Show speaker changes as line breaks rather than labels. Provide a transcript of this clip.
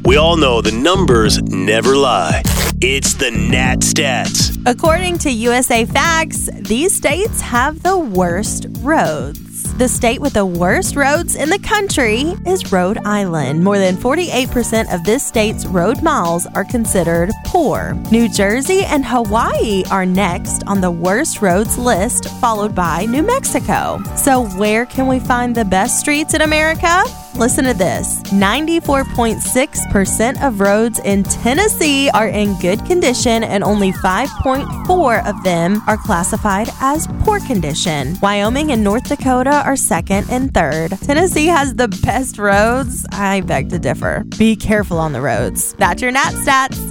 We all know the numbers never lie. It's the Nat Stats.
According to USA Facts, these states have the worst roads. The state with the worst roads in the country is Rhode Island. More than 48% of this state's road miles are considered poor. New Jersey and Hawaii are next on the worst roads list, followed by New Mexico. So where can we find the best streets in America? Listen to this. 94.6% of roads in Tennessee are in good condition and only 5.4% of them are classified as poor condition. Wyoming and North Dakota are second and third. Tennessee has the best roads. I beg to differ. Be careful on the roads. That's your Nat Stats.